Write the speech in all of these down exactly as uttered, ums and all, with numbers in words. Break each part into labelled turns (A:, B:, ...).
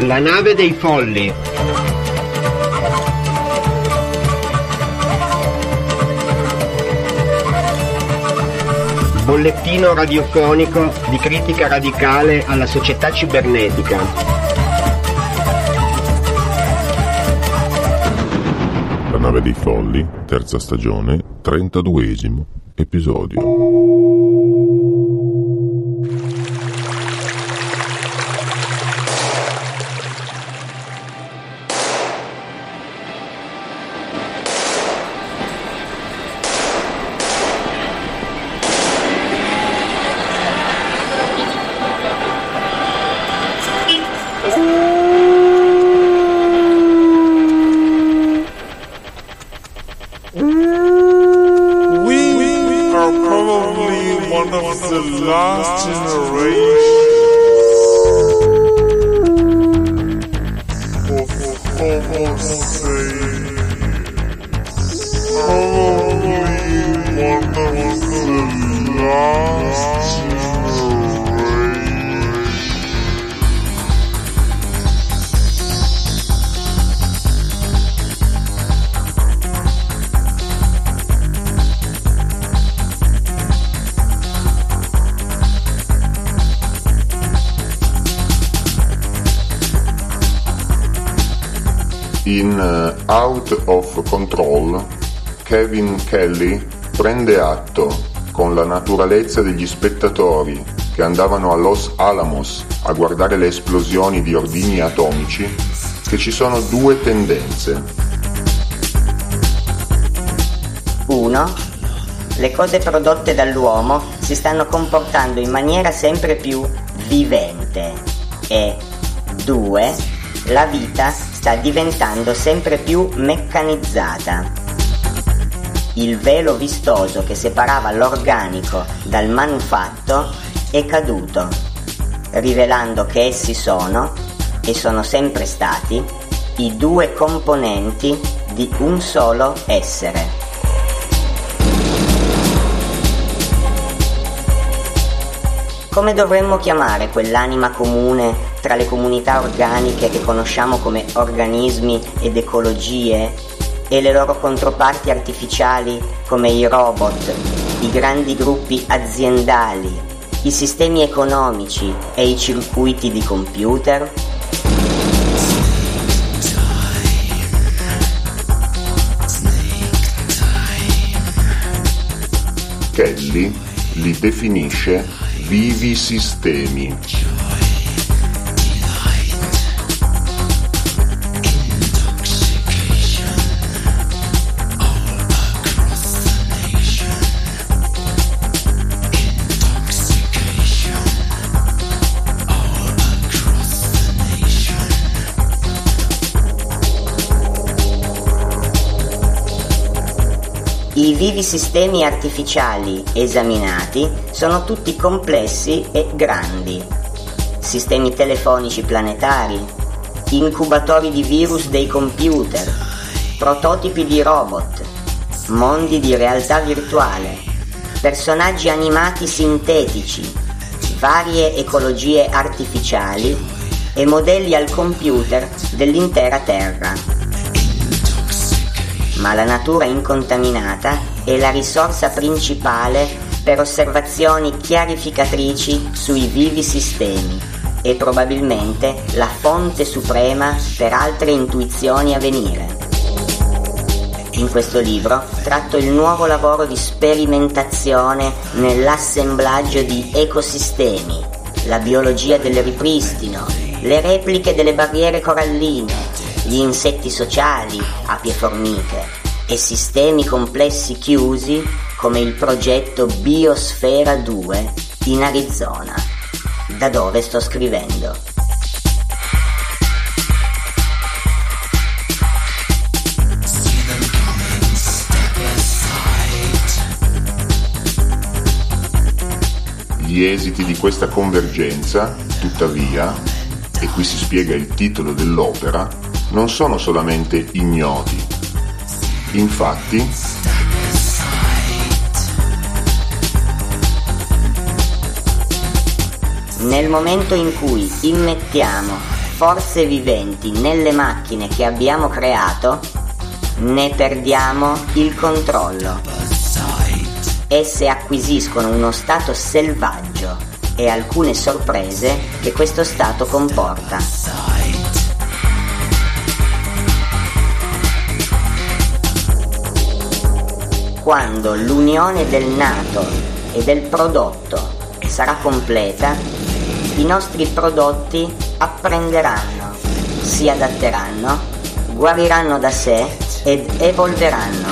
A: La nave dei folli. Bollettino radiofonico di critica radicale alla società cibernetica.
B: La nave dei folli, terza stagione, trentaduesimo episodio. In uh, Out of Control, Kevin Kelly prende atto, con la naturalezza degli spettatori che andavano a Los Alamos a guardare le esplosioni di ordigni atomici, che ci sono due tendenze.
C: uno. Le cose prodotte dall'uomo si stanno comportando in maniera sempre più vivente e due. La vita sta diventando sempre più meccanizzata. Il velo vistoso che separava l'organico dal manufatto è caduto, rivelando che essi sono, e sono sempre stati, i due componenti di un solo essere. Come dovremmo chiamare quell'anima comune tra le comunità organiche che conosciamo come organismi ed ecologie e le loro controparti artificiali come i robot, i grandi gruppi aziendali, i sistemi economici e i circuiti di computer?
B: Kelly li definisce vivi sistemi.
C: I vivi sistemi artificiali esaminati sono tutti complessi e grandi. Sistemi telefonici planetari, incubatori di virus dei computer, prototipi di robot, mondi di realtà virtuale, personaggi animati sintetici, varie ecologie artificiali e modelli al computer dell'intera Terra. Ma la natura incontaminata è la risorsa principale per osservazioni chiarificatrici sui vivi sistemi e probabilmente la fonte suprema per altre intuizioni a venire. In questo libro tratto il nuovo lavoro di sperimentazione nell'assemblaggio di ecosistemi, la biologia del ripristino, le repliche delle barriere coralline, gli insetti sociali, api e formiche, e sistemi complessi chiusi come il progetto Biosfera due in Arizona, da dove sto scrivendo.
B: Gli esiti di questa convergenza, tuttavia, e qui si spiega il titolo dell'opera, non sono solamente ignoti. Infatti,
C: nel momento in cui immettiamo forze viventi nelle macchine che abbiamo creato, ne perdiamo il controllo. Esse acquisiscono uno stato selvaggio e alcune sorprese che questo stato comporta. Quando l'unione del nato e del prodotto sarà completa, i nostri prodotti apprenderanno, si adatteranno, guariranno da sé ed evolveranno.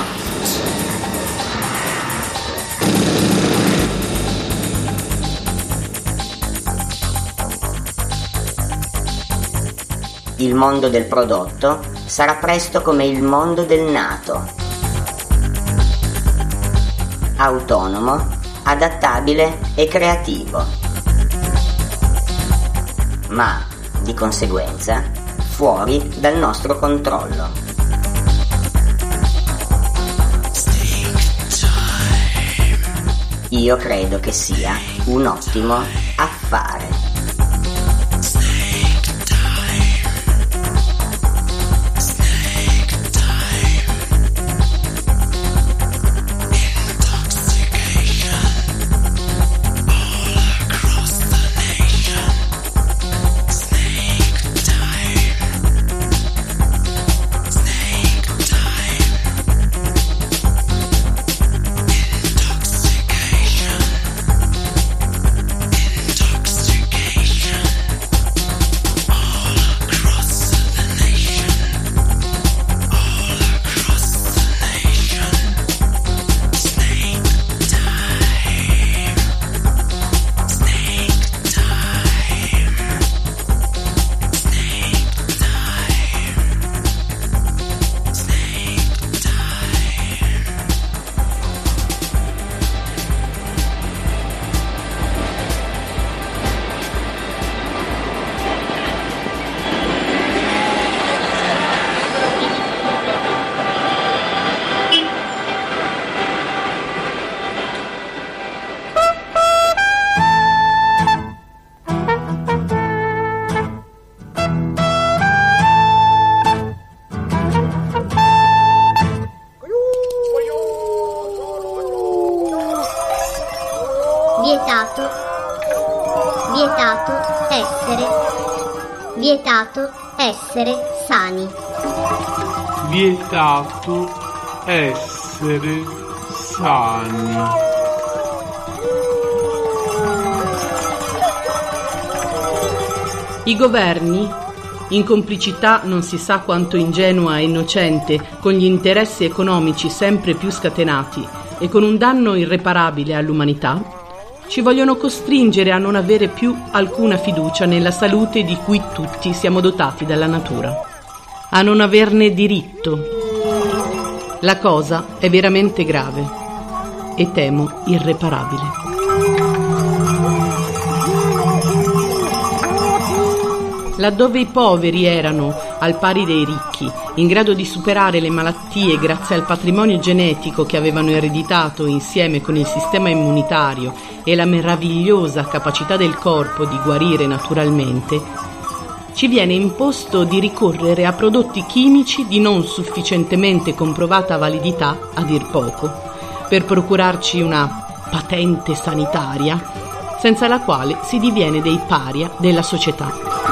C: Il mondo del prodotto sarà presto come il mondo del nato, autonomo, adattabile e creativo, ma di conseguenza fuori dal nostro controllo. Io credo che sia un ottimo affare.
D: Vietato, vietato essere, vietato essere sani.
E: Vietato essere sani.
F: I governi, in complicità non si sa quanto ingenua e innocente, con gli interessi economici sempre più scatenati e con un danno irreparabile all'umanità, ci vogliono costringere a non avere più alcuna fiducia nella salute di cui tutti siamo dotati dalla natura, a non averne diritto. La cosa è veramente grave e temo irreparabile. Laddove i poveri erano, al pari dei ricchi, in grado di superare le malattie grazie al patrimonio genetico che avevano ereditato insieme con il sistema immunitario e la meravigliosa capacità del corpo di guarire naturalmente, ci viene imposto di ricorrere a prodotti chimici di non sufficientemente comprovata validità, a dir poco, per procurarci una patente sanitaria, senza la quale si diviene dei paria della società.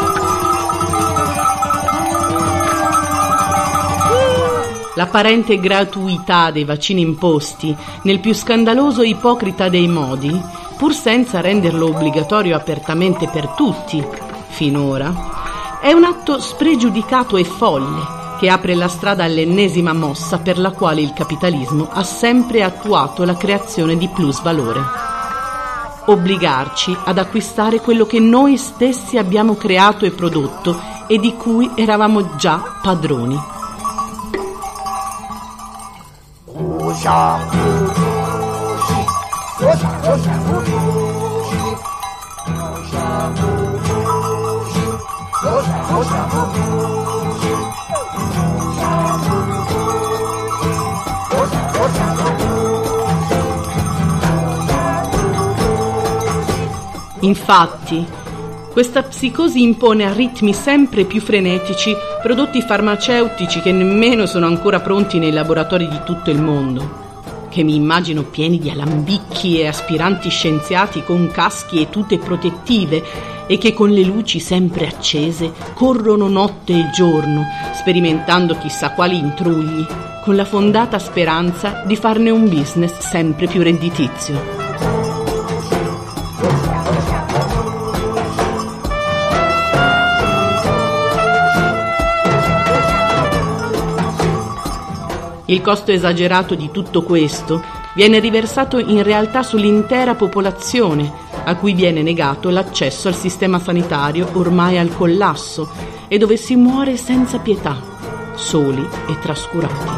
F: L'apparente gratuità dei vaccini imposti, nel più scandaloso e ipocrita dei modi, pur senza renderlo obbligatorio apertamente per tutti, finora, è un atto spregiudicato e folle che apre la strada all'ennesima mossa per la quale il capitalismo ha sempre attuato la creazione di plusvalore. Obbligarci ad acquistare quello che noi stessi abbiamo creato e prodotto e di cui eravamo già padroni. Infatti, Questa psicosi impone a ritmi sempre più frenetici prodotti farmaceutici che nemmeno sono ancora pronti nei laboratori di tutto il mondo, che mi immagino pieni di alambicchi e aspiranti scienziati con caschi e tute protettive e che con le luci sempre accese corrono notte e giorno, sperimentando chissà quali intrugli, con la fondata speranza di farne un business sempre più redditizio. Il costo esagerato di tutto questo viene riversato in realtà sull'intera popolazione, a cui viene negato l'accesso al sistema sanitario ormai al collasso e dove si muore senza pietà, soli e trascurati.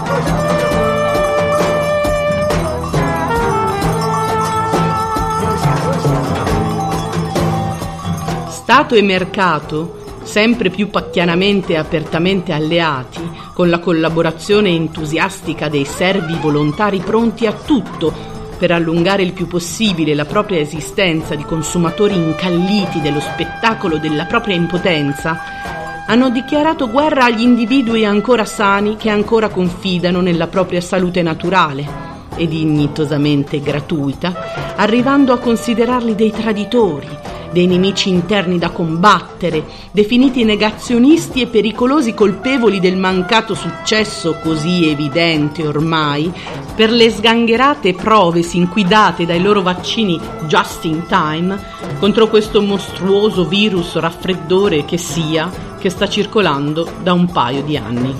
F: Stato e mercato, sempre più pacchianamente e apertamente alleati, con la collaborazione entusiastica dei servi volontari pronti a tutto per allungare il più possibile la propria esistenza di consumatori incalliti dello spettacolo della propria impotenza, hanno dichiarato guerra agli individui ancora sani che ancora confidano nella propria salute naturale e dignitosamente gratuita, arrivando a considerarli dei traditori, dei nemici interni da combattere, definiti negazionisti e pericolosi colpevoli del mancato successo così evidente ormai per le sgangherate prove sinquidate dai loro vaccini just in time contro questo mostruoso virus raffreddore che sia, che sta circolando da un paio di anni.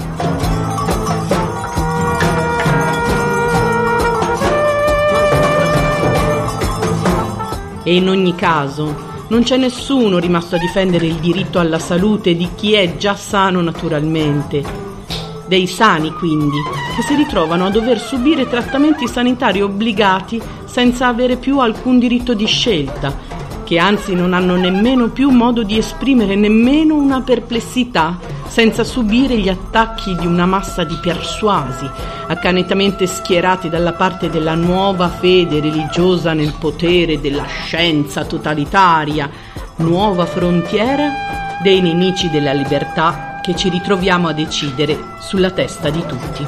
F: E in ogni caso non c'è nessuno rimasto a difendere il diritto alla salute di chi è già sano naturalmente, dei sani quindi, che si ritrovano a dover subire trattamenti sanitari obbligati senza avere più alcun diritto di scelta, che anzi non hanno nemmeno più modo di esprimere nemmeno una perplessità senza subire gli attacchi di una massa di persuasi, accanitamente schierati dalla parte della nuova fede religiosa nel potere della scienza totalitaria, nuova frontiera dei nemici della libertà che ci ritroviamo a decidere sulla testa di tutti.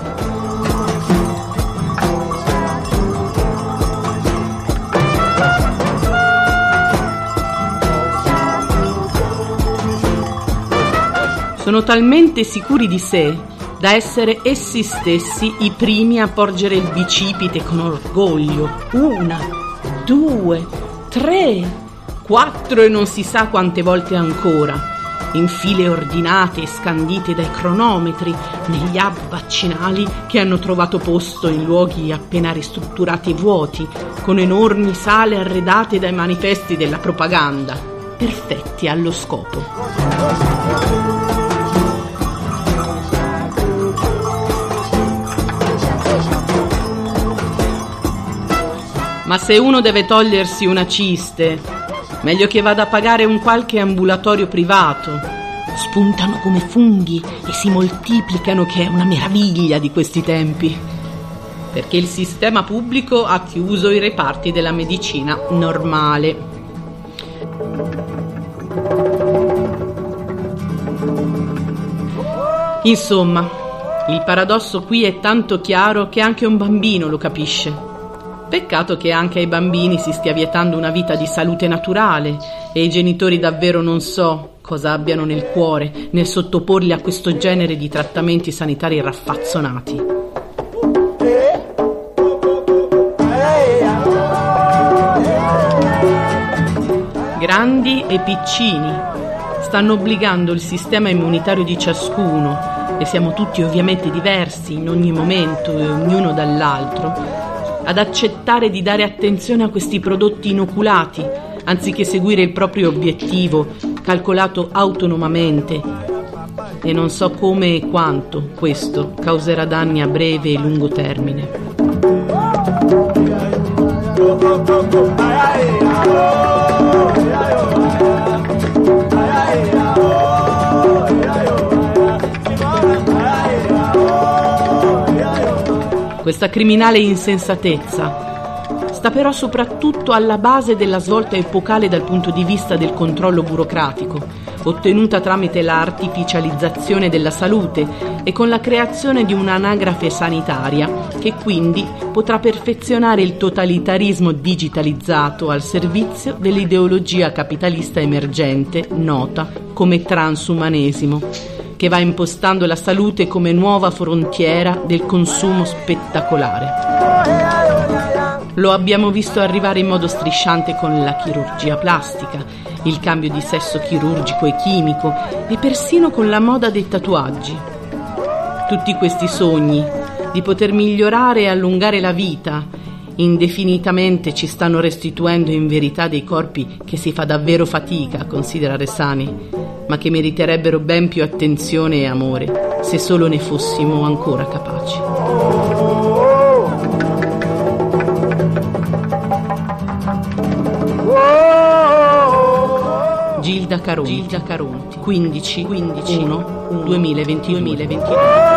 F: Sono talmente sicuri di sé da essere essi stessi i primi a porgere il bicipite con orgoglio. Una, due, tre, quattro e non si sa quante volte ancora, in file ordinate e scandite dai cronometri, negli hub vaccinali che hanno trovato posto in luoghi appena ristrutturati e vuoti, con enormi sale arredate dai manifesti della propaganda, perfetti allo scopo. Ma se uno deve togliersi una ciste, meglio che vada a pagare un qualche ambulatorio privato. Spuntano come funghi e si moltiplicano, che è una meraviglia di questi tempi. Perché il sistema pubblico ha chiuso i reparti della medicina normale. Insomma, il paradosso qui è tanto chiaro che anche un bambino lo capisce. Peccato che anche ai bambini si stia vietando una vita di salute naturale e i genitori davvero non so cosa abbiano nel cuore nel sottoporli a questo genere di trattamenti sanitari raffazzonati. Grandi e piccini stanno obbligando il sistema immunitario di ciascuno, e siamo tutti ovviamente diversi in ogni momento e ognuno dall'altro, ad accettare di dare attenzione a questi prodotti inoculati, anziché seguire il proprio obiettivo, calcolato autonomamente. E non so come e quanto questo causerà danni a breve e lungo termine. Questa criminale insensatezza sta però soprattutto alla base della svolta epocale dal punto di vista del controllo burocratico, ottenuta tramite la artificializzazione della salute e con la creazione di un'anagrafe sanitaria che quindi potrà perfezionare il totalitarismo digitalizzato al servizio dell'ideologia capitalista emergente nota come transumanesimo, che va impostando la salute come nuova frontiera del consumo spettacolare. Lo abbiamo visto arrivare in modo strisciante con la chirurgia plastica, il cambio di sesso chirurgico e chimico e persino con la moda dei tatuaggi. Tutti questi sogni di poter migliorare e allungare la vita indefinitamente ci stanno restituendo in verità dei corpi che si fa davvero fatica a considerare sani, ma che meriterebbero ben più attenzione e amore se solo ne fossimo ancora capaci. Gilda Caronti, Gilda Caronti, quindici, quindici, uno, duemilaventidue.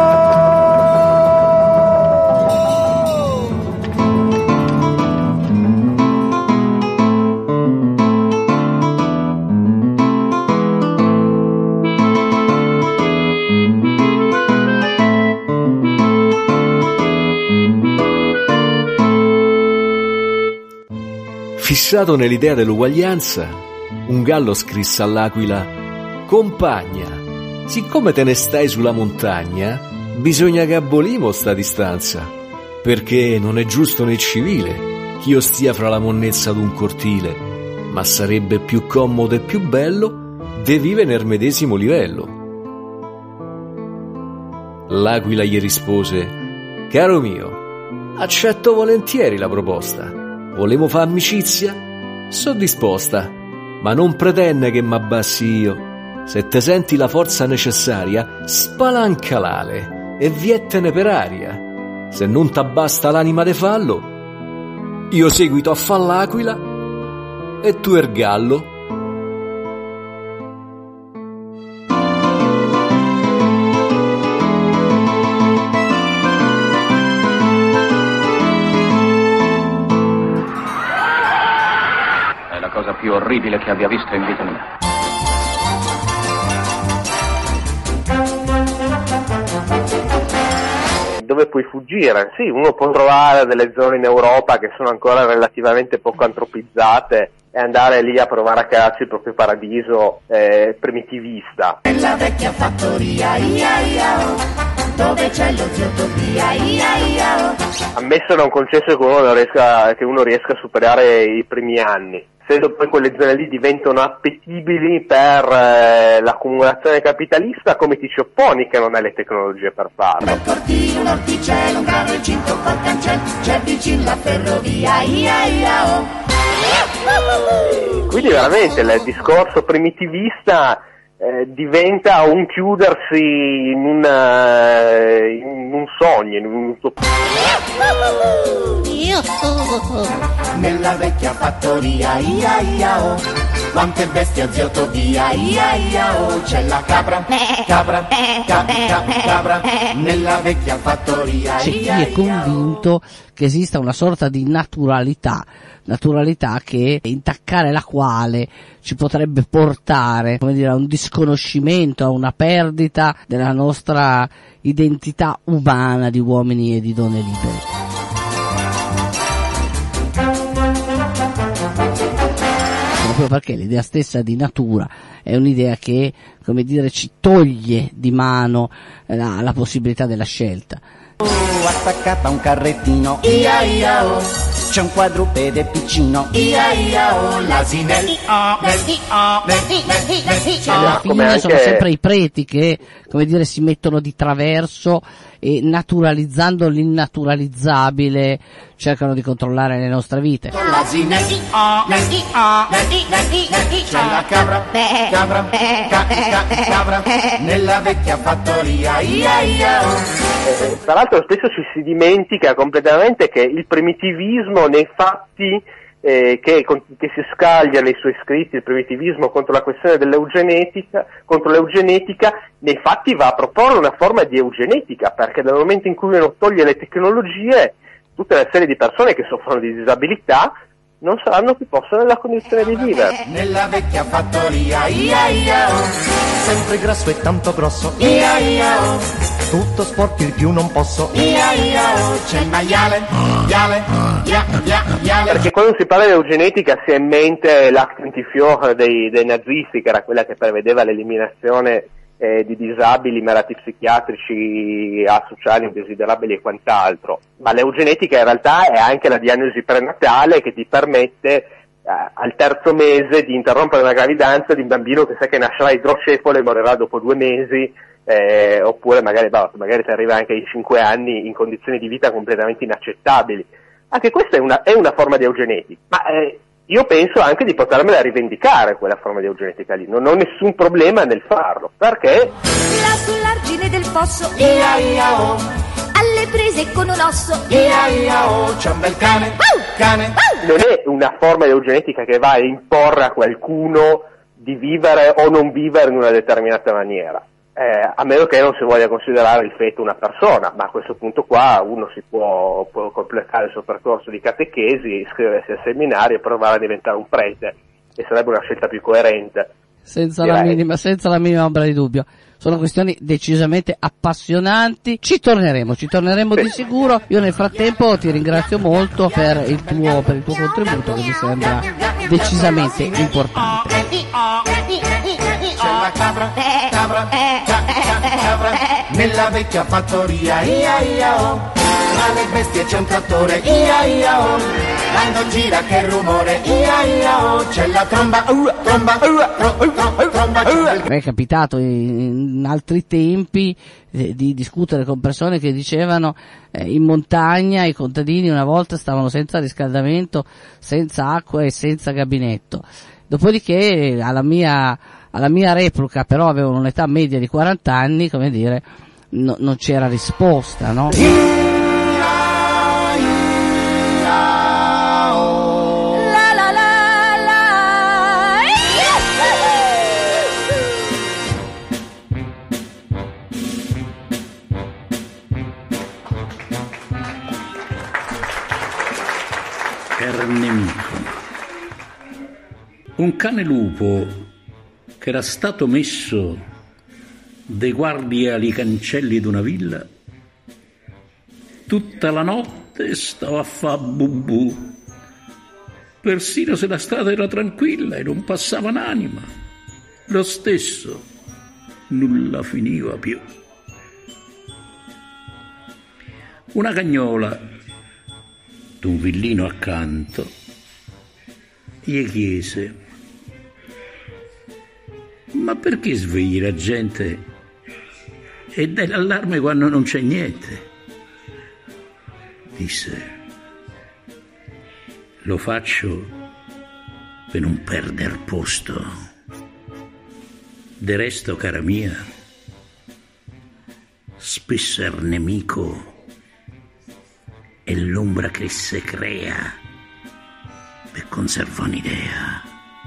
G: Fissato nell'idea dell'uguaglianza, un gallo scrisse all'aquila: «Compagna, siccome te ne stai sulla montagna, bisogna che abolimo sta distanza, perché non è giusto né civile ch'io stia fra la monnezza d'un cortile, ma sarebbe più comodo e più bello de vive nel medesimo livello». L'aquila gli rispose: «Caro mio, accetto volentieri la proposta. Volevo fare amicizia? So disposta, ma non pretende che m'abbassi io. Se te senti la forza necessaria, spalanca l'ale e viettene per aria. Se non t'abbasta l'anima de fallo, io seguito a fa l'aquila e tu er gallo».
H: Più orribile che abbia visto in vita mia.
I: Dove puoi fuggire? Sì, uno può trovare delle zone in Europa che sono ancora relativamente poco antropizzate e andare lì a provare a crearsi il proprio paradiso eh, primitivista.
J: Nella vecchia fattoria, ia ia oh, dove c'è lo zio Tobia, ia ia oh.
I: Ammesso non concesso che uno riesca, che uno riesca a superare i primi anni. Se poi quelle zone lì diventano appetibili per eh, l'accumulazione capitalista, come ti ci opponi che non hai le tecnologie per farlo?
J: Nel cortile un orticello, un gran recinto col cancello, c'è vicino la ferrovia, ia ia oh.
I: Quindi veramente il discorso primitivista eh, diventa un chiudersi in, una, in un sogno, in un
J: nella vecchia fattoria, ia ia oh, quante bestie zio Tobia, ia ia oh, c'è la capra, capra, capra, capra, nella vecchia fattoria.
K: C'è chi è convinto che esista una sorta di naturalità, naturalità che intaccare la quale ci potrebbe portare, come dire, a un disconoscimento, a una perdita della nostra identità umana di uomini e di donne liberi. Proprio perché l'idea stessa di natura è un'idea che, come dire, ci toglie di mano la, la possibilità della scelta.
L: Oh, attaccata a un carrettino, ia ia oh, c'è un quadrupede piccino, ia ia oh, l'asinello,
K: alla fine sono sempre i preti che, come dire, si mettono di traverso e naturalizzando l'innaturalizzabile cercano di controllare le nostre vite.
J: L'asinello,
L: c'è la cabra, cabra, cabra, nella vecchia fattoria, ia ia oh.
I: Eh, tra l'altro spesso ci si dimentica completamente che il primitivismo nei fatti eh, che, che si scaglia nei suoi scritti, il primitivismo contro la questione dell'eugenetica, contro l'eugenetica, nei fatti va a proporre una forma di eugenetica, perché dal momento in cui uno toglie le tecnologie tutta una serie di persone che soffrono di disabilità non saranno più poste nella condizione di vivere.
L: Nella vecchia fattoria, ia ia oh, sempre grasso e tanto grosso, ia ia oh, tutto sporco il più non posso, ia ia oh, c'è il maiale, iale, ia ia iale.
I: Perché quando si parla di eugenetica si ha in mente l'acte antifiore dei, dei nazisti, che era quella che prevedeva l'eliminazione eh, di disabili, malati psichiatrici, asociali, indesiderabili e quant'altro. Ma l'eugenetica in realtà è anche la diagnosi prenatale che ti permette eh, al terzo mese di interrompere una gravidanza di un bambino che sa che nascerà idrocefalo e morirà dopo due mesi, eh, oppure magari, bah, magari ti arriva anche ai cinque anni in condizioni di vita completamente inaccettabili. Anche questa è una, è una forma di eugenetica, ma eh, io penso anche di potermela rivendicare quella forma di eugenetica lì, non ho nessun problema nel farlo, perché
M: là sull'argine del fosso,
L: ia ia oh,
M: alle prese con un osso,
L: ia ia oh, c'è un bel cane, cane.
I: Non è una forma di eugenetica che va a imporre a qualcuno di vivere o non vivere in una determinata maniera. Eh, a meno che non si voglia considerare il feto una persona, ma a questo punto qua uno si può, può completare il suo percorso di catechesi, iscriversi al seminario e provare a diventare un prete, e sarebbe una scelta più coerente.
K: Senza la, minima, senza la minima ombra di dubbio. Sono questioni decisamente appassionanti. Ci torneremo, ci torneremo sì. di sicuro. Io nel frattempo ti ringrazio molto per il tuo, per il tuo contributo, che mi sembra decisamente importante.
L: C'è la cabra, cabra, cabra, cabra, nella vecchia fattoria, ia ia oh, tra le bestie c'è un trattore, ia ia oh, quando gira che rumore, ia ia oh, c'è la tromba, uh, tromba, uh, tromba, tromba.
K: Mi è capitato in, in altri tempi eh, di discutere con persone che dicevano eh, in montagna i contadini una volta stavano senza riscaldamento, senza acqua e senza gabinetto. Dopodiché alla mia alla mia replica, però avevano un'età media di quaranta anni, come dire, no, non c'era risposta, no?
M: La la la la.
N: Per nemico. Un cane lupo che era stato messo dei guardie ai cancelli d'una villa, tutta la notte stava a fa bubù, persino se la strada era tranquilla e non passava un'anima, lo stesso nulla finiva più. Una cagnola d'un villino accanto gli chiese: ma perché svegli la gente e dai l'allarme quando non c'è niente? Disse: lo faccio per non perder posto. De resto, cara mia, spesso il nemico è l'ombra che si crea per conservare un'idea.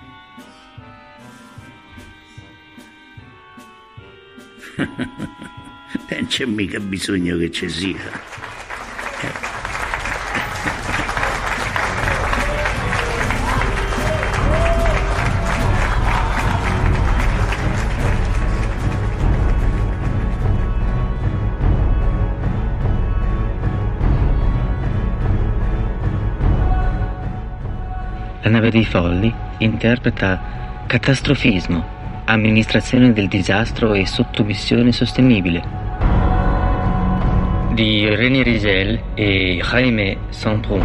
N: Non c'è mica bisogno che ci sia.
O: La nave dei folli interpreta catastrofismo, amministrazione del disastro e sottomissione sostenibile di René Riegel e Jaime Saint-Preux.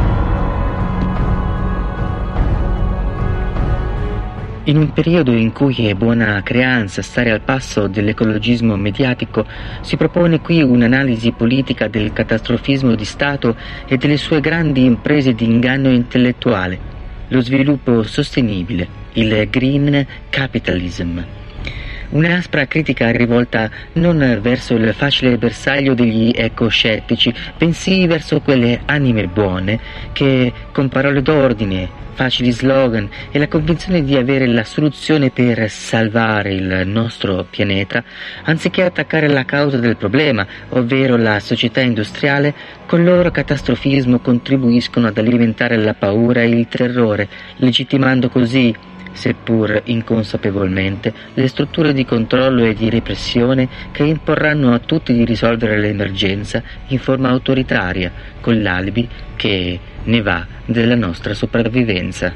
O: In un periodo in cui è buona creanza stare al passo dell'ecologismo mediatico, si propone qui un'analisi politica del catastrofismo di Stato e delle sue grandi imprese di inganno intellettuale, lo sviluppo sostenibile, il green capitalism. un'aspra critica rivolta non verso il facile bersaglio degli ecoscettici, bensì verso quelle anime buone che, con parole d'ordine, facili slogan e la convinzione di avere la soluzione per salvare il nostro pianeta, anziché attaccare la causa del problema, ovvero la società industriale, col loro catastrofismo contribuiscono ad alimentare la paura e il terrore, legittimando così, seppur inconsapevolmente, le strutture di controllo e di repressione che imporranno a tutti di risolvere l'emergenza in forma autoritaria, con l'alibi che ne va della nostra sopravvivenza.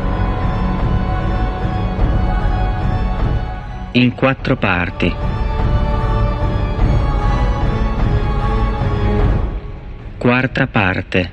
O: In quattro parti. Quarta parte.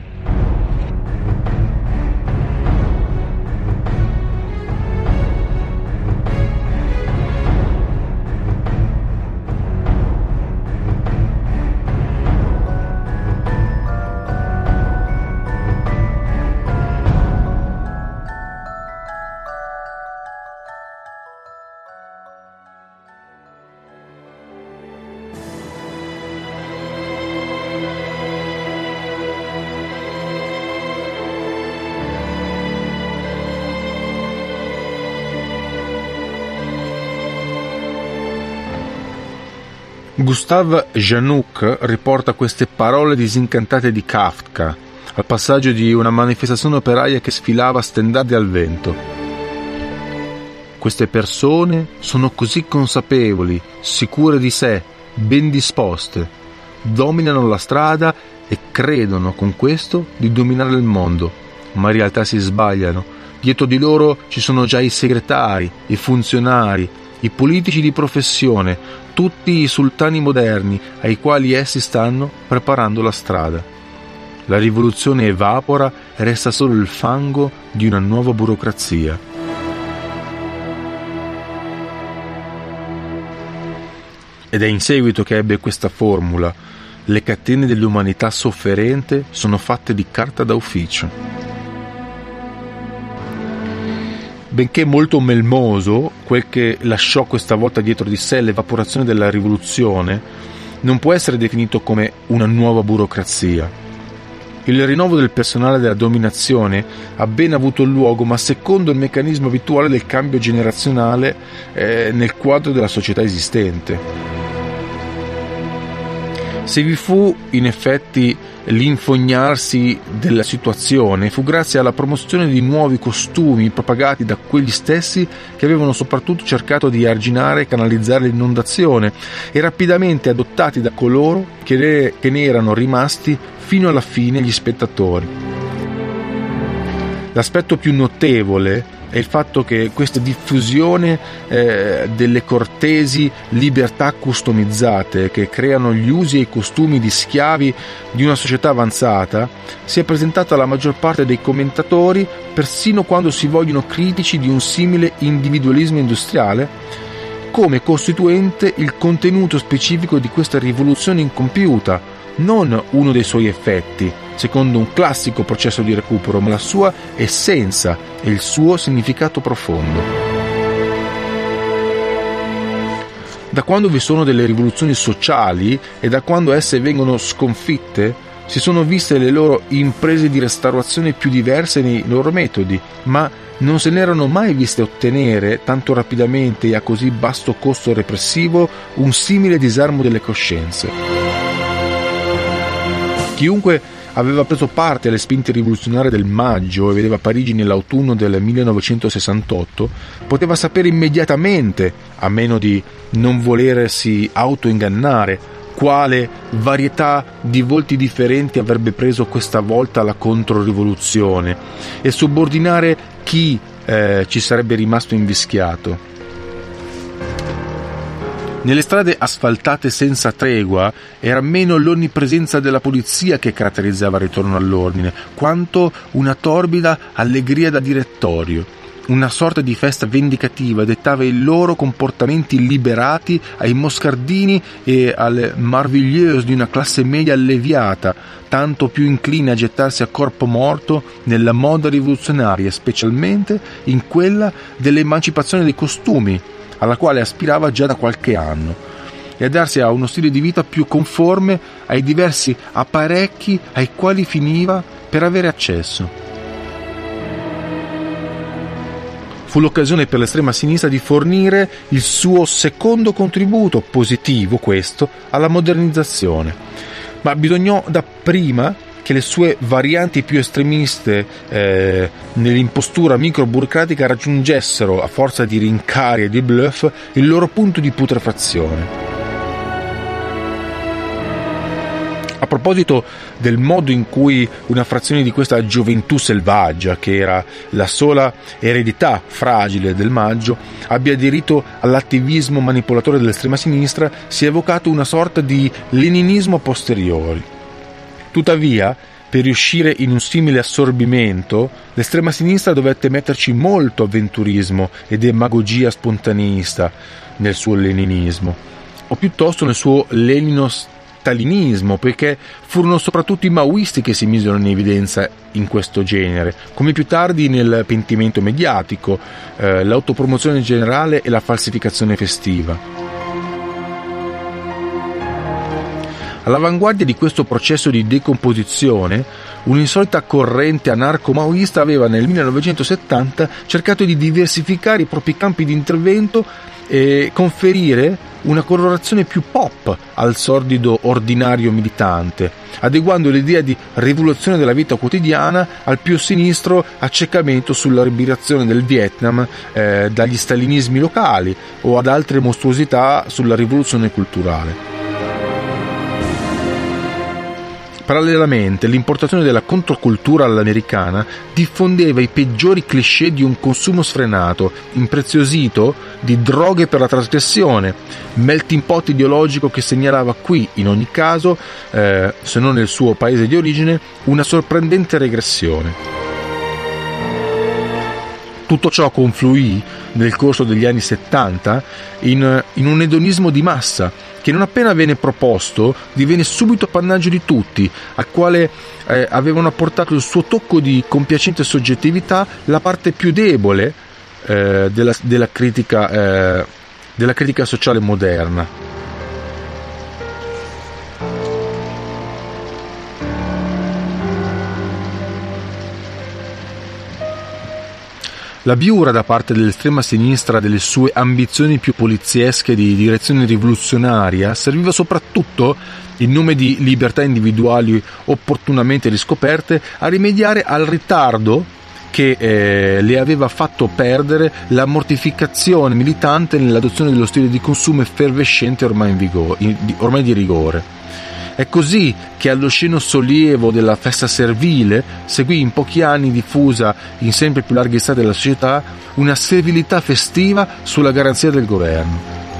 P: Gustav Januk riporta queste parole disincantate di Kafka al passaggio di una manifestazione operaia che sfilava stendardi al vento. Queste persone sono così consapevoli, sicure di sé, ben disposte, dominano la strada e credono con questo di dominare il mondo, ma in realtà si sbagliano. Dietro di loro ci sono già i segretari, i funzionari, i politici di professione, tutti i sultani moderni ai quali essi stanno preparando la strada. La rivoluzione evapora e resta solo il fango di una nuova burocrazia. Ed è in seguito che ebbe questa formula: le catene dell'umanità sofferente sono fatte di carta da ufficio. Benché molto melmoso, quel che lasciò questa volta dietro di sé l'evaporazione della rivoluzione non può essere definito come una nuova burocrazia. Il rinnovo del personale della dominazione ha ben avuto luogo, ma secondo il meccanismo abituale del cambio generazionale eh, nel quadro della società esistente. Se vi fu in effetti l'infognarsi della situazione, fu grazie alla promozione di nuovi costumi propagati da quegli stessi che avevano soprattutto cercato di arginare e canalizzare l'inondazione e rapidamente adottati da coloro che ne, che ne erano rimasti fino alla fine gli spettatori. L'aspetto più notevole è il fatto che questa diffusione eh, delle cortesi libertà customizzate che creano gli usi e i costumi di schiavi di una società avanzata sia presentata alla maggior parte dei commentatori, persino quando si vogliono critici di un simile individualismo industriale, come costituente il contenuto specifico di questa rivoluzione incompiuta, non uno dei suoi effetti, secondo un classico processo di recupero, ma la sua essenza e il suo significato profondo. Da quando vi sono delle rivoluzioni sociali e da quando esse vengono sconfitte, si sono viste le loro imprese di restaurazione più diverse nei loro metodi, ma non se n'erano mai viste ottenere tanto rapidamente e a così basso costo repressivo un simile disarmo delle coscienze. Chiunque aveva preso parte alle spinte rivoluzionarie del maggio e vedeva Parigi nell'autunno del millenovecentosessantotto poteva sapere immediatamente, a meno di non volersi autoingannare, quale varietà di volti differenti avrebbe preso questa volta la controrivoluzione e subordinare chi eh, ci sarebbe rimasto invischiato. Nelle strade asfaltate senza tregua era meno l'onnipresenza della polizia che caratterizzava il ritorno all'ordine, quanto una torbida allegria da direttorio. Una sorta di festa vendicativa dettava i loro comportamenti liberati ai moscardini e alle marvillieuse di una classe media alleviata, tanto più incline a gettarsi a corpo morto nella moda rivoluzionaria, specialmente in quella dell'emancipazione dei costumi, alla quale aspirava già da qualche anno, e a darsi a uno stile di vita più conforme ai diversi apparecchi ai quali finiva per avere accesso. Fu l'occasione per l'estrema sinistra di fornire il suo secondo contributo, positivo questo, alla modernizzazione. Ma bisognò dapprima che le sue varianti più estremiste eh, nell'impostura microburocratica raggiungessero, a forza di rincari e di bluff, il loro punto di putrefazione. A proposito del modo in cui una frazione di questa gioventù selvaggia, che era la sola eredità fragile del Maggio, abbia aderito all'attivismo manipolatore dell'estrema sinistra, si è evocato una sorta di leninismo a posteriori. Tuttavia, per riuscire in un simile assorbimento, l'estrema sinistra dovette metterci molto avventurismo e demagogia spontaneista nel suo leninismo, o piuttosto nel suo lenino-stalinismo, poiché furono soprattutto i maoisti che si misero in evidenza in questo genere, come più tardi nel pentimento mediatico, eh, l'autopromozione generale e la falsificazione festiva. All'avanguardia di questo processo di decomposizione, un'insolita corrente anarco-maoista aveva nel millenovecentosettanta cercato di diversificare i propri campi di intervento e conferire una colorazione più pop al sordido ordinario militante, adeguando l'idea di rivoluzione della vita quotidiana al più sinistro accecamento sulla liberazione del Vietnam eh, dagli stalinismi locali o ad altre mostruosità sulla rivoluzione culturale. Parallelamente, l'importazione della controcultura all'americana diffondeva i peggiori cliché di un consumo sfrenato, impreziosito di droghe per la trasgressione, melting pot ideologico che segnalava qui, in ogni caso, eh, se non nel suo paese di origine, una sorprendente regressione. Tutto ciò confluì, nel corso degli anni settanta, in, in un edonismo di massa, che non appena venne proposto divenne subito appannaggio di tutti, al quale eh, avevano apportato il suo tocco di compiacente soggettività la parte più debole eh, della, della, critica, eh, della critica sociale moderna. La biura da parte dell'estrema sinistra delle sue ambizioni più poliziesche di direzione rivoluzionaria serviva soprattutto, in nome di libertà individuali opportunamente riscoperte, a rimediare al ritardo che eh, le aveva fatto perdere la mortificazione militante nell'adozione dello stile di consumo effervescente ormai, in vigore, ormai di rigore. È così che allo sceno sollievo della festa servile seguì in pochi anni, diffusa in sempre più larghe strati della società, una servilità festiva sulla garanzia del governo.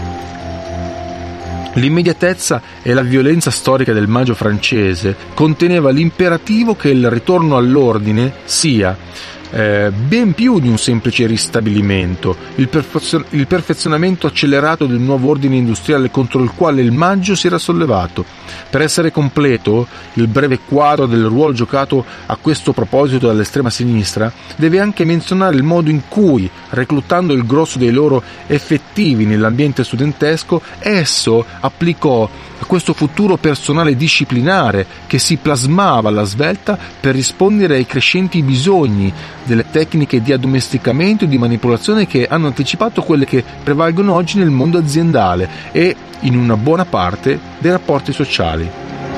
P: L'immediatezza e la violenza storica del Maggio francese conteneva l'imperativo che il ritorno all'ordine sia Eh, ben più di un semplice ristabilimento, il, perfezio- il perfezionamento accelerato del nuovo ordine industriale contro il quale il Maggio si era sollevato. Per essere completo, il breve quadro del ruolo giocato a questo proposito dall'estrema sinistra deve anche menzionare il modo in cui, reclutando il grosso dei loro effettivi nell'ambiente studentesco, esso applicò a questo futuro personale disciplinare che si plasmava alla svelta per rispondere ai crescenti bisogni delle tecniche di addomesticamento e di manipolazione che hanno anticipato quelle che prevalgono oggi nel mondo aziendale e in una buona parte dei rapporti sociali,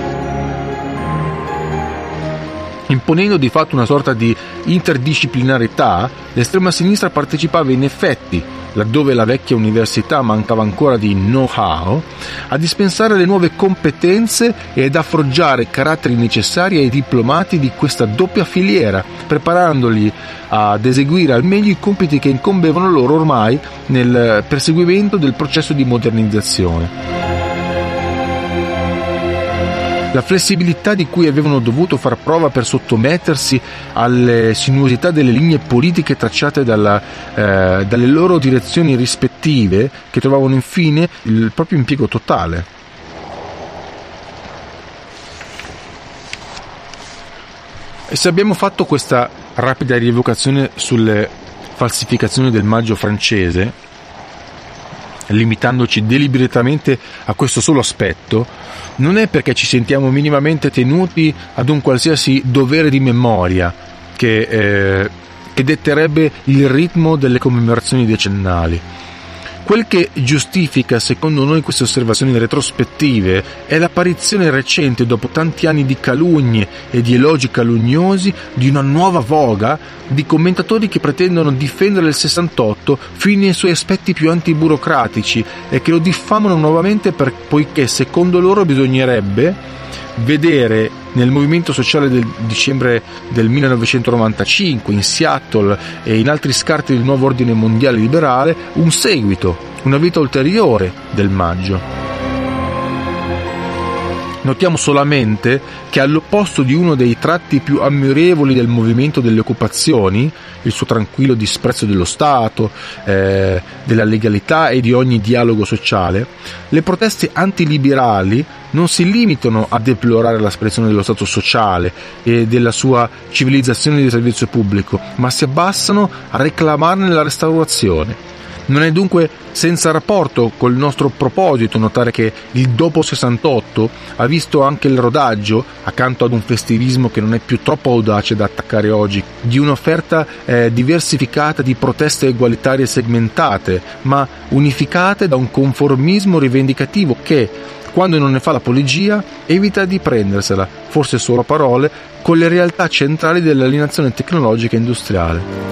P: imponendo di fatto una sorta di interdisciplinarità. L'estrema sinistra partecipava in effetti, laddove la vecchia università mancava ancora di know-how, a dispensare le nuove competenze e ad affroggiare caratteri necessari ai diplomati di questa doppia filiera, preparandoli ad eseguire al meglio i compiti che incombevano loro ormai nel perseguimento del processo di modernizzazione. La flessibilità di cui avevano dovuto far prova per sottomettersi alle sinuosità delle linee politiche tracciate dalla, eh, dalle loro direzioni rispettive, che trovavano infine il proprio impiego totale. E se abbiamo fatto questa rapida rievocazione sulle falsificazioni del Maggio francese, limitandoci deliberatamente a questo solo aspetto, non è perché ci sentiamo minimamente tenuti ad un qualsiasi dovere di memoria che, eh, che detterebbe il ritmo delle commemorazioni decennali. Quel che giustifica, secondo noi, queste osservazioni retrospettive è l'apparizione recente, dopo tanti anni di calunnie e di elogi calunnosi, di una nuova voga di commentatori che pretendono difendere il sessantotto fino ai suoi aspetti più antiburocratici e che lo diffamano nuovamente per, poiché secondo loro bisognerebbe vedere nel movimento sociale del dicembre del millenovecentonovantacinque in Seattle e in altri scarti del nuovo ordine mondiale liberale un seguito, una vita ulteriore del maggio. Notiamo solamente che all'opposto di uno dei tratti più ammirevoli del movimento delle occupazioni, il suo tranquillo disprezzo dello Stato, eh, della legalità e di ogni dialogo sociale, le proteste antiliberali non si limitano a deplorare la sparizione dello Stato sociale e della sua civilizzazione di servizio pubblico, ma si abbassano a reclamarne la restaurazione. Non è dunque senza rapporto col nostro proposito notare che il dopo sessantotto ha visto anche il rodaggio, accanto ad un festivismo che non è più troppo audace da attaccare oggi, di un'offerta eh, diversificata di proteste egualitarie segmentate, ma unificate da un conformismo rivendicativo che, quando non ne fa l'apologia, evita di prendersela, forse solo a parole, con le realtà centrali dell'alienazione tecnologica e industriale.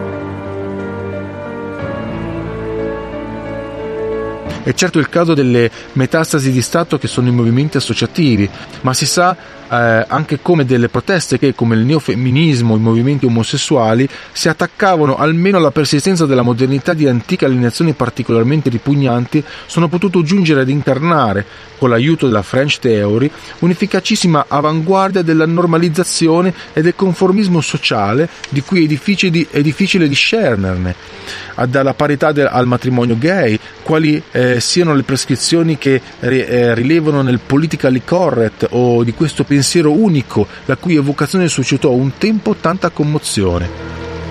P: È certo il caso delle metastasi di Stato che sono i movimenti associativi, ma si sa eh, anche come delle proteste che, come il neofemminismo o i movimenti omosessuali, si attaccavano almeno alla persistenza della modernità di antiche alienazioni particolarmente ripugnanti, sono potuto giungere ad incarnare, con l'aiuto della French Theory, un'efficacissima avanguardia della normalizzazione e del conformismo sociale di cui è difficile, è difficile discernerne, dalla parità del, al matrimonio gay, quali eh, siano le prescrizioni che eh, rilevano nel politically correct o di questo pensiero unico, la cui evocazione suscitò un tempo tanta commozione.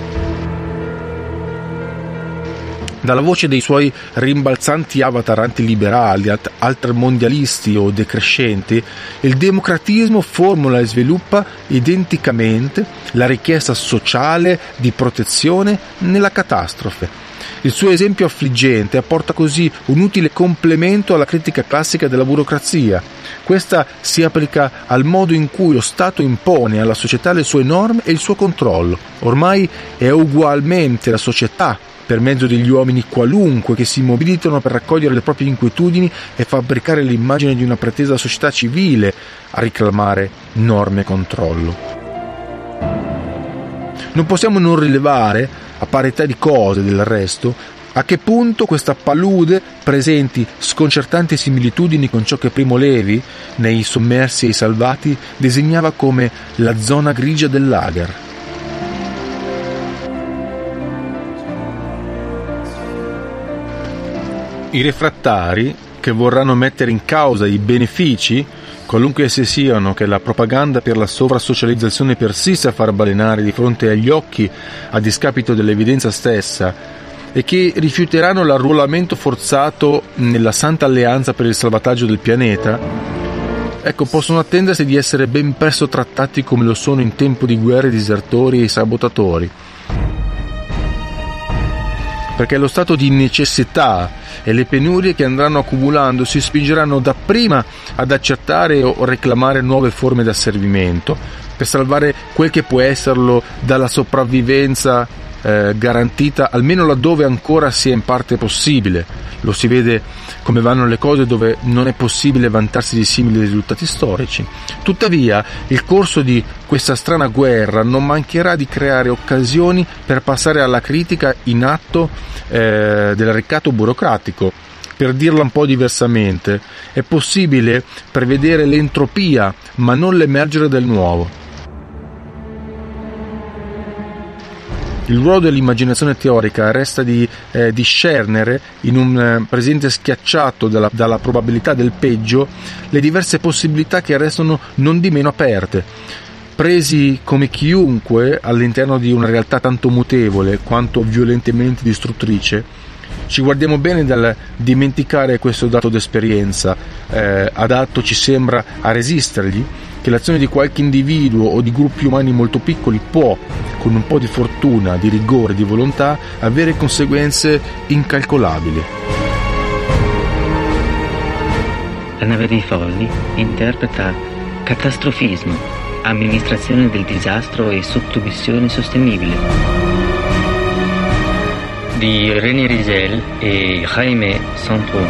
P: Dalla voce dei suoi rimbalzanti avatar antiliberali, altermondialisti o decrescenti, il democratismo formula e sviluppa identicamente la richiesta sociale di protezione nella catastrofe. Il suo esempio affliggente apporta così un utile complemento alla critica classica della burocrazia. Questa si applica al modo in cui lo Stato impone alla società le sue norme e il suo controllo. Ormai è ugualmente la società, per mezzo degli uomini qualunque che si mobilitano per raccogliere le proprie inquietudini e fabbricare l'immagine di una pretesa società civile, a reclamare norme e controllo. Non possiamo non rilevare, a parità di cose del resto, a che punto questa palude presenti sconcertanti similitudini con ciò che Primo Levi, nei Sommersi e i Salvati, disegnava come la zona grigia del lager. I refrattari, che vorranno mettere in causa i benefici, qualunque essi siano, che la propaganda per la sovrasocializzazione persiste a far balenare di fronte agli occhi a discapito dell'evidenza stessa, e che rifiuteranno l'arruolamento forzato nella Santa Alleanza per il salvataggio del pianeta, ecco, possono attendersi di essere ben presto trattati come lo sono in tempo di guerre i disertori e i sabotatori. Perché lo stato di necessità e le penurie che andranno accumulando si spingeranno dapprima ad accettare o reclamare nuove forme di asservimento per salvare quel che può esserlo dalla sopravvivenza eh, garantita, almeno laddove ancora sia in parte possibile. Lo si vede come vanno le cose dove non è possibile vantarsi di simili risultati storici. Tuttavia, il corso di questa strana guerra non mancherà di creare occasioni per passare alla critica in atto eh, del ricatto burocratico. Per dirla un po' diversamente, è possibile prevedere l'entropia, ma non l'emergere del nuovo. Il ruolo dell'immaginazione teorica resta di eh, discernere, in un eh, presente schiacciato dalla, dalla probabilità del peggio, le diverse possibilità che restano non di meno aperte. Presi come chiunque all'interno di una realtà tanto mutevole quanto violentemente distruttrice, Ci guardiamo bene dal dimenticare questo dato d'esperienza, eh, adatto ci sembra a resistergli, che l'azione di qualche individuo o di gruppi umani molto piccoli può, con un po' di fortuna, di rigore, di volontà, avere conseguenze incalcolabili.
O: La nave dei folli interpreta catastrofismo, amministrazione del disastro e sottomissione sostenibile di René Rizel e Jaime Saint-Preux.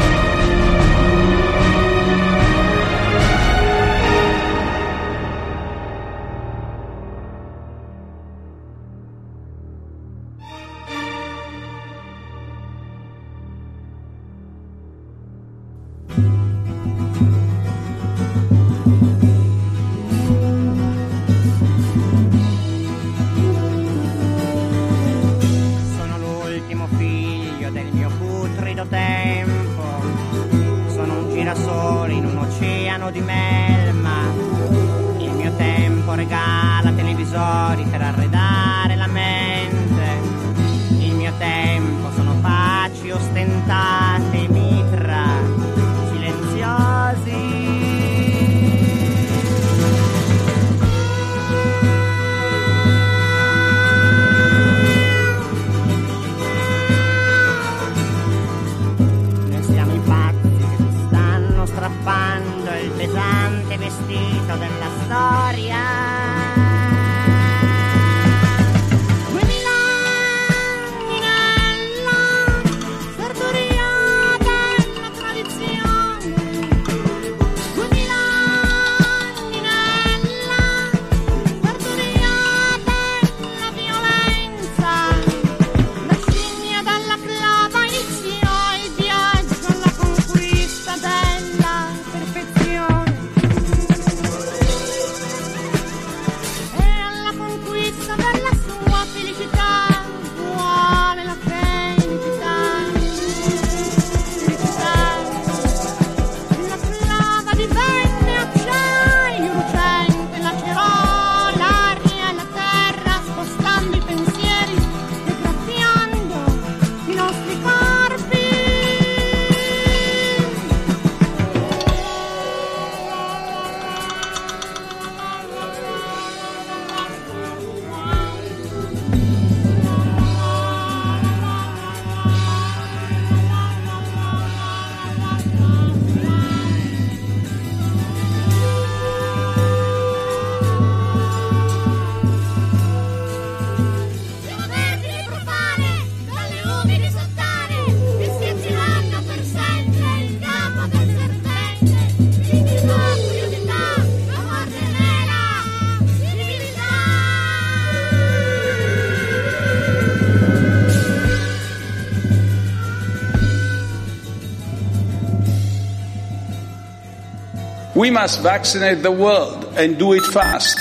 Q: We must vaccinate the world and do it fast.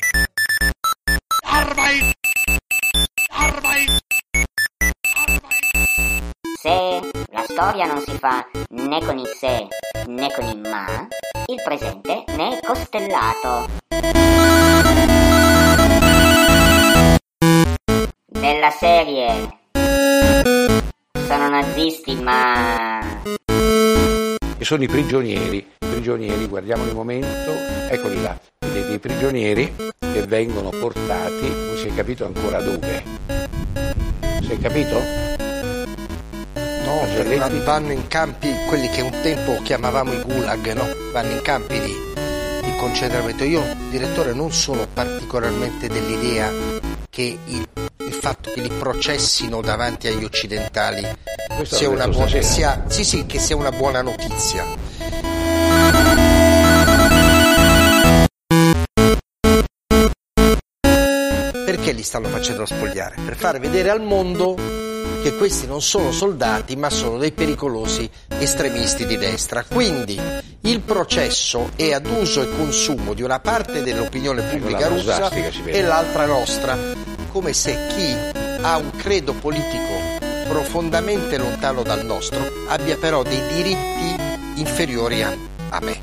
C: Se la storia non si fa né con il se né con il ma, il presente ne è costellato. Della serie sono nazisti ma...
R: che sono i prigionieri, i prigionieri, guardiamo il momento, eccoli là, vedete i prigionieri che vengono portati, non si è capito ancora dove, si è capito?
S: No, vanno, vanno in campi, quelli che un tempo chiamavamo i gulag, no? Vanno in campi di, di concentramento. Io, direttore, non sono particolarmente dell'idea che il, il fatto che li processino davanti agli occidentali
R: Questo
S: sia una buona, sia, sì, sì, che sia una buona notizia. Perché li stanno facendo spogliare? Per fare vedere al mondo che questi non sono soldati ma sono dei pericolosi estremisti di destra. Quindi il processo è ad uso e consumo di una parte dell'opinione pubblica russa e l'altra nostra, come se chi ha un credo politico profondamente lontano dal nostro abbia però dei diritti inferiori a, a me.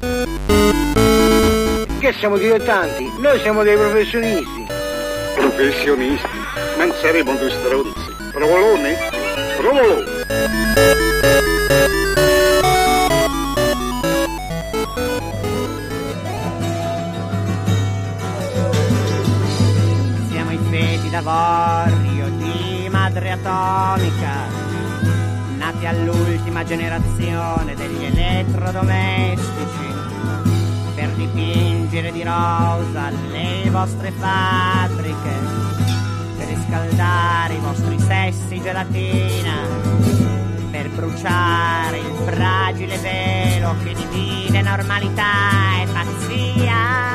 T: Che siamo dilettanti? Noi siamo dei professionisti.
U: Professionisti? Non saremo due stronzi. Provolone? Provolone! Siamo i feti d'avorio di madre atomica, nati all'ultima generazione degli elettrodomestici, per dipingere di rosa le vostre fabbriche, per riscaldare i vostri sessi gelatina, per bruciare il fragile velo che divide normalità e pazzia.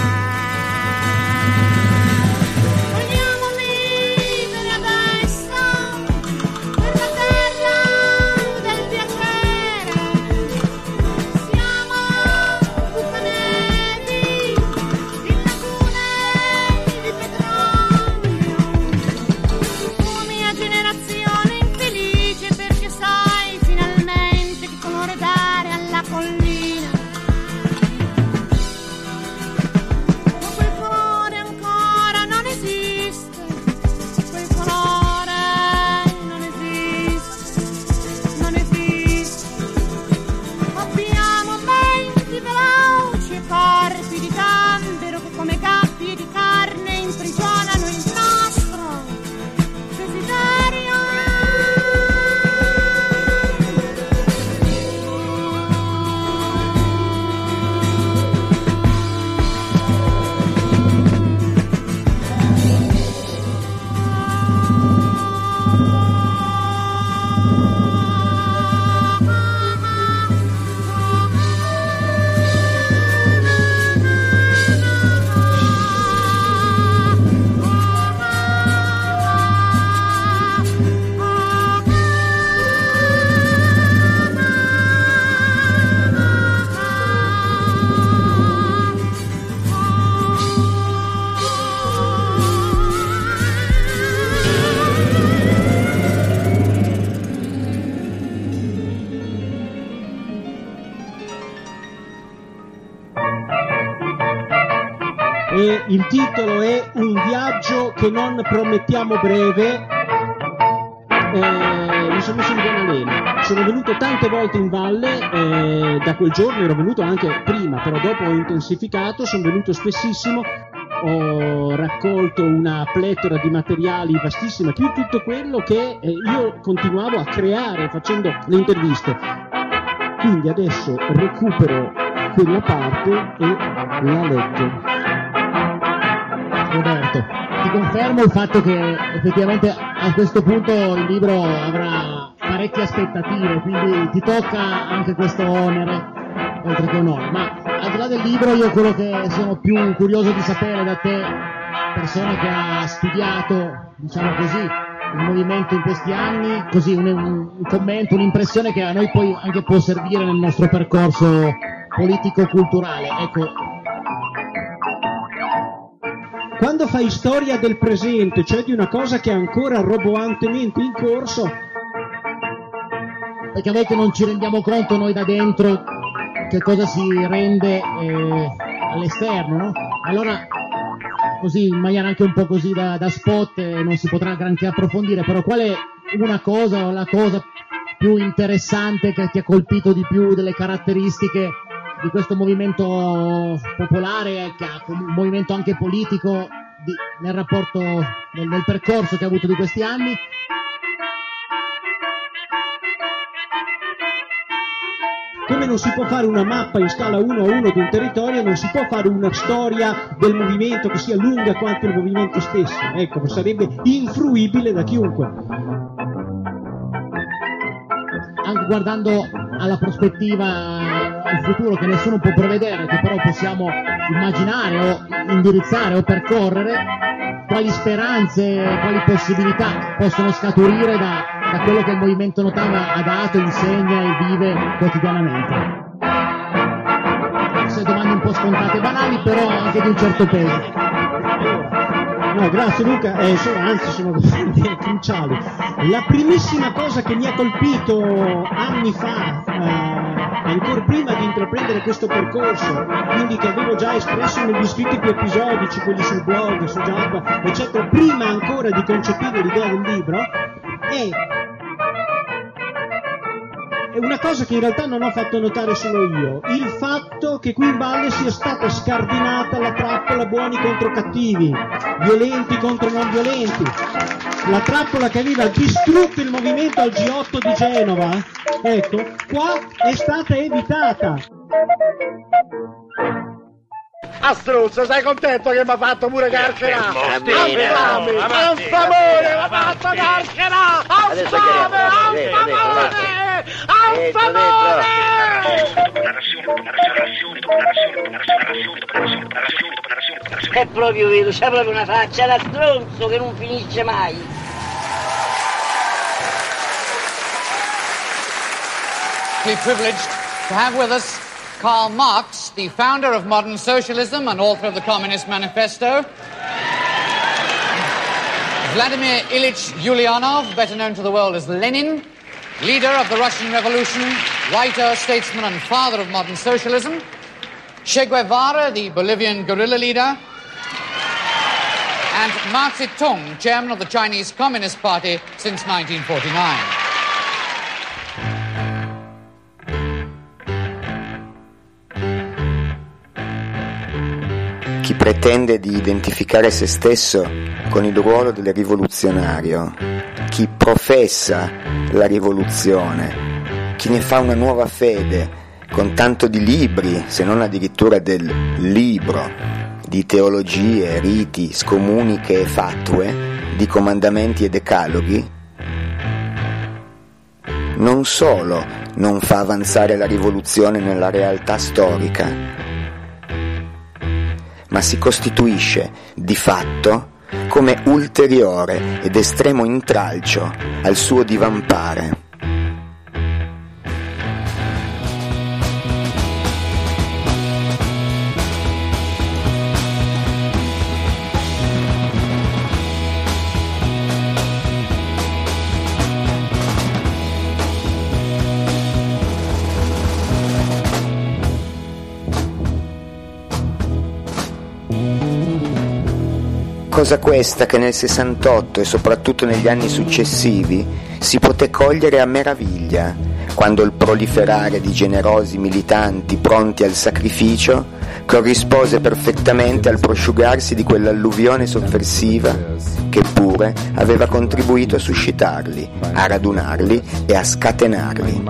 V: E il titolo è Un viaggio che non promettiamo breve. Eh, mi sono messo in buona lena, sono venuto tante volte in valle, eh, da quel giorno ero venuto anche prima, però dopo ho intensificato, sono venuto spessissimo, ho raccolto una pletora di materiali vastissima, più tutto quello che eh, io continuavo a creare facendo le interviste. Quindi adesso recupero quella parte e la leggo. Roberto, ti confermo il fatto che effettivamente a questo punto il libro avrà parecchie aspettative, quindi ti tocca anche questo onere, oltre che onore. Ma al di là del libro, io quello che sono più curioso di sapere da te, persona che ha studiato, diciamo così, il movimento in questi anni, così un, un commento, un'impressione che a noi poi anche può servire nel nostro percorso politico-culturale. Ecco, quando fai storia del presente, cioè di una cosa che è ancora roboantemente in corso,
K: perché a volte non ci rendiamo conto noi da dentro che cosa si rende eh, all'esterno, no? Allora, così in maniera anche un po' così da, da spot, eh, non si potrà granché approfondire, però qual è una cosa o la cosa più interessante che ti ha colpito di più delle caratteristiche di questo movimento popolare, che ha un movimento anche politico di, nel rapporto, nel, nel percorso che ha avuto di questi anni?
V: Come non si può fare una mappa in scala uno a uno di un territorio, non si può fare una storia del movimento che sia lunga quanto il movimento stesso. Ecco, sarebbe infruibile da chiunque.
K: Anche guardando alla prospettiva, al futuro che nessuno può prevedere, che però possiamo immaginare o indirizzare o percorrere, quali speranze, quali possibilità possono scaturire da, da quello che il movimento Notava ha dato, insegna e vive quotidianamente. Se domande un po' scontate e banali, però anche di un certo peso.
V: No, grazie Luca, eh, sono, anzi sono cruciali. La primissima cosa che mi ha colpito anni fa, eh, ancora prima di intraprendere questo percorso, quindi che avevo già espresso negli scritti più episodici, quelli sul blog, su Jabba, eccetera, prima ancora di concepire l'idea del libro, è una cosa che in realtà non ho fatto notare solo io, il fatto che qui in valle sia stata scardinata la trappola buoni contro cattivi, violenti contro non violenti, la trappola che aveva distrutto il movimento al G otto di Genova, ecco, qua è stata evitata.
T: Astruzzo, sei contento che mi ha fatto pure carcera? Affame, affamore, mi ha fatto carcera! Affame, affamore, affamore!
A: È proprio vero, c'è proprio una faccia da stronzo che non finisce mai.
B: We're privileged to have with us Karl Marx, the founder of modern socialism and author of the Communist Manifesto. Vladimir Ilyich Ulyanov, better known to the world as Lenin, leader of the Russian Revolution, writer, statesman and father of modern socialism. Che Guevara, the Bolivian guerrilla leader. And Mao Zedong, chairman of the Chinese Communist Party since nineteen forty-nine.
W: Chi pretende di identificare se stesso con il ruolo del rivoluzionario, chi professa la rivoluzione, chi ne fa una nuova fede con tanto di libri, se non addirittura del libro, di teologie, riti, scomuniche e fatue, di comandamenti e decaloghi, non solo non fa avanzare la rivoluzione nella realtà storica, ma si costituisce di fatto come ulteriore ed estremo intralcio al suo divampare. Cosa questa che nel sessantotto e soprattutto negli anni successivi si poté cogliere a meraviglia, quando il proliferare di generosi militanti pronti al sacrificio corrispose perfettamente al prosciugarsi di quell'alluvione sovversiva che pure aveva contribuito a suscitarli, a radunarli e a scatenarli.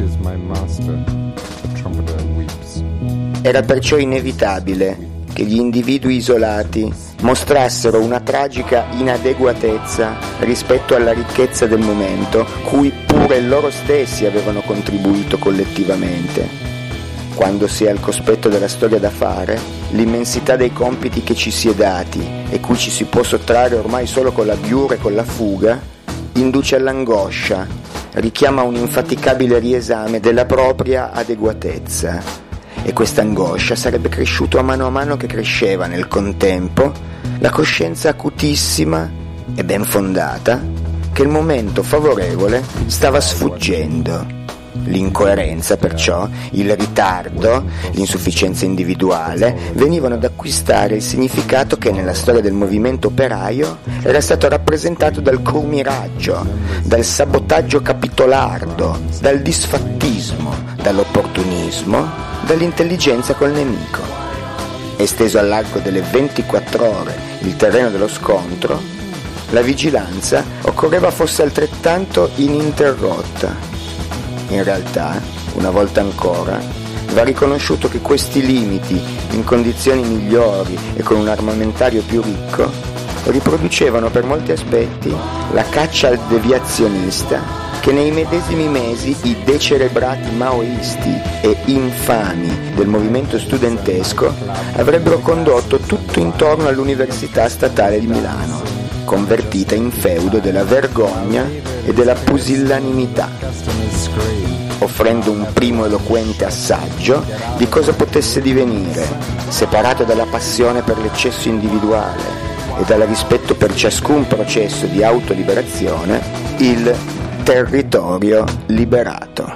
W: Era perciò inevitabile che gli individui isolati mostrassero una tragica inadeguatezza rispetto alla ricchezza del momento, cui pure loro stessi avevano contribuito collettivamente. Quando si è al cospetto della storia da fare, l'immensità dei compiti che ci si è dati e cui ci si può sottrarre ormai solo con la ghiura e con la fuga, induce all'angoscia, richiama un infaticabile riesame della propria adeguatezza. E questa angoscia sarebbe cresciuta a mano a mano che cresceva nel contempo la coscienza acutissima e ben fondata che il momento favorevole stava sfuggendo. L'incoerenza, perciò, il ritardo, l'insufficienza individuale venivano ad acquistare il significato che nella storia del movimento operaio era stato rappresentato dal crumiraggio, dal sabotaggio capitolardo, dal disfattismo, dall'opportunismo, dall'intelligenza col nemico. Esteso all'arco delle ventiquattro ore il terreno dello scontro, la vigilanza occorreva fosse altrettanto ininterrotta. In realtà, una volta ancora, va riconosciuto che questi limiti, in condizioni migliori e con un armamentario più ricco, riproducevano per molti aspetti la caccia al deviazionista che nei medesimi mesi i decerebrati maoisti e infami del movimento studentesco avrebbero condotto tutto intorno all'Università Statale di Milano, convertita in feudo della vergogna e della pusillanimità, offrendo un primo eloquente assaggio di cosa potesse divenire, separato dalla passione per l'eccesso individuale e dal rispetto per ciascun processo di autoliberazione, il territorio liberato.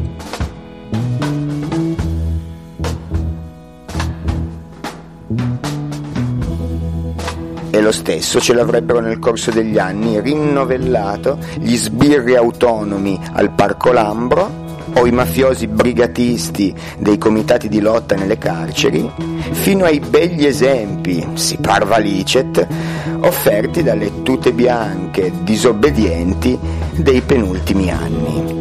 W: E lo stesso ce l'avrebbero nel corso degli anni rinnovellato gli sbirri autonomi al Parco Lambro o i mafiosi brigatisti dei comitati di lotta nelle carceri, fino ai begli esempi, si parva licet, offerti dalle tute bianche disobbedienti dei penultimi anni.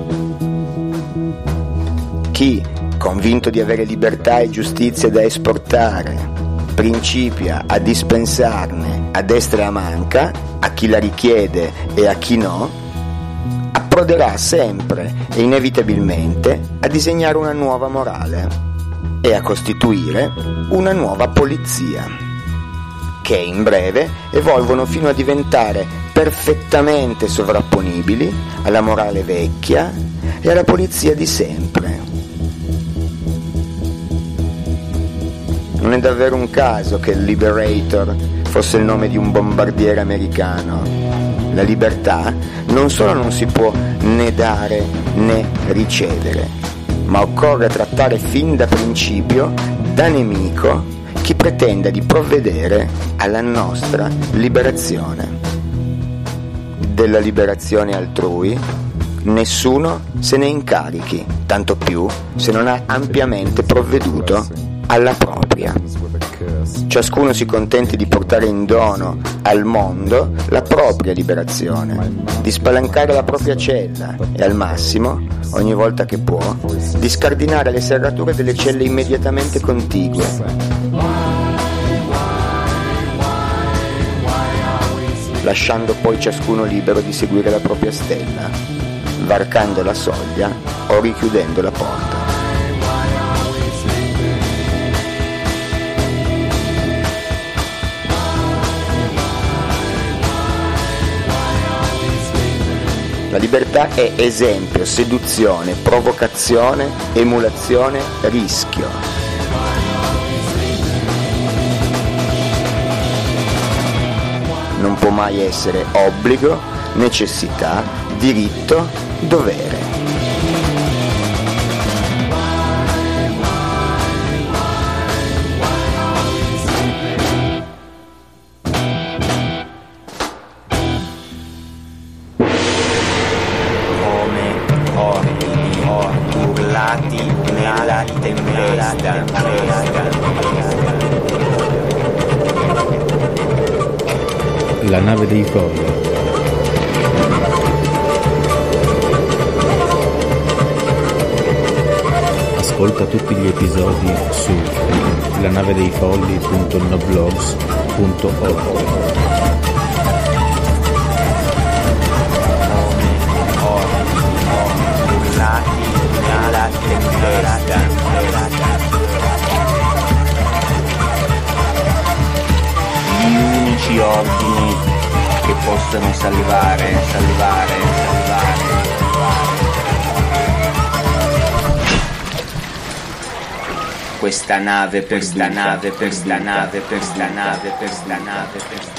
W: Chi, convinto di avere libertà e giustizia da esportare, principia a dispensarne a destra e a manca, a chi la richiede e a chi no, approderà sempre e inevitabilmente a disegnare una nuova morale e a costituire una nuova polizia, che in breve evolvono fino a diventare perfettamente sovrapponibili alla morale vecchia e alla polizia di sempre. Non è davvero un caso che il Liberator fosse il nome di un bombardiere americano. La libertà non solo non si può né dare né ricevere, ma occorre trattare fin da principio da nemico chi pretenda di provvedere alla nostra liberazione. Della liberazione altrui nessuno se ne incarichi, tanto più se non ha ampiamente provveduto alla propria. Ciascuno si contenti di portare in dono al mondo la propria liberazione, di spalancare la propria cella e al massimo, ogni volta che può, di scardinare le serrature delle celle immediatamente contigue. Lasciando poi ciascuno libero di seguire la propria stella, varcando la soglia o richiudendo la porta. La libertà è esempio, seduzione, provocazione, emulazione, rischio. Non può mai essere obbligo, necessità, diritto, dovere.
P: La nave dei folli. Ascolta tutti gli episodi su lanavedeifolli punto noblogs punto org.
W: Gli unici ordini che possono salvare, salvare, salvare, salvare. Questa nave, per questa nave, per questa nave, per questa nave, per questa nave, per questa nave.